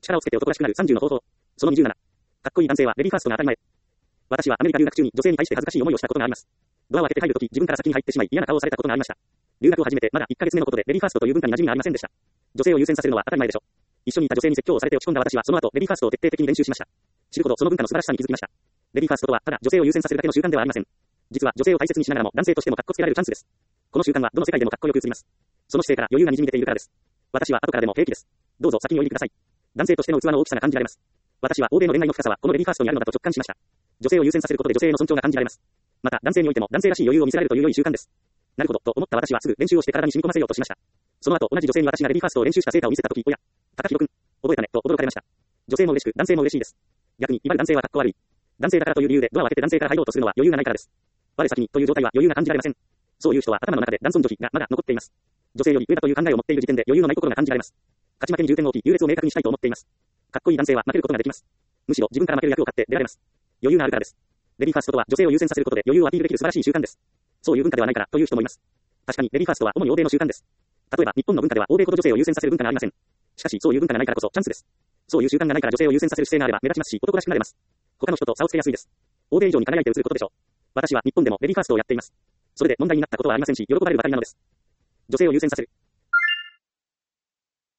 力をつけて男らしくなる30の方法。その27。かっこいい男性はレディーファーストが当たり前。私はアメリカ留学中に女性に対して恥ずかしい思いをしたことがあります。ドアを開けて入るとき、自分から先に入ってしまい嫌な顔をされたことがありました。留学を始めてまだ1ヶ月目のことでレディーファーストという文化に馴染みがありませんでした。女性を優先させるのは当たり前でしょ。一緒にいた女性に説教をされて落ち込んだ私はその後レディーファーストを徹底的に練習しました。知るほどその文化の素晴らしさに気づきました。レディーファーストとはただ女性を優先させるだけの習慣ではありません。実は女性を大切にしながらも男性としてもかっこつけられるチャンスです。この習慣はどの世界でもかっこよく映ります。その姿勢から余裕が滲み出ているからです。私は後からでも平気です。どうぞ先にお入りください。男性としての器の大きさが感じられます。私は欧米の恋愛の深さはこのレディーファーストにあるのだと直感しました。女性を優先させることで女性への尊重が感じられます。また男性においても男性らしい余裕を見せられるという良い習慣です。なるほどと思った私はすぐ練習をして体に染み込ませようとしました。その後同じ女性に私がレディーファーストを練習した成果を見せたとき、おや、高弘くん、覚えたねと驚かれました。女性も嬉しく男性も嬉しいです。逆に威張る男性はかっこ悪い。男性だからという理由でドアを開けて男性から入ろうとするのは余裕がないからです。我先にという状態は余裕が感じられません。そういう人は頭の中で男尊女卑がまだ残っています。女性より上だという考えを持っている時点で余裕のない心が感じられます。勝ち負けに重点を置き優劣を明確にしたいと思っています。かっこいい男性は負けることができます。むしろ自分から負ける役を買って出られます。余裕があるからです。レディーファーストとは女性を優先させることで余裕をアピールできる素晴らしい習慣です。そういう文化ではないからという人もいます。確かにレディーファーストは主に欧米の習慣です。例えば日本の文化では欧米ほど女性を優先させる文化がありません。しかしそういう文化がないからこそチャンスです。そういう習慣がないから女性を優先させる姿勢があれば目立ちますし男らしくなれます。他の人と差をつけやすいです。欧米以上に輝いて映ることでしょう。私は日本でもレディーファーストをやっています。それで問題になったことはありませんし喜ばれるばかりなのです。女性を優先させる。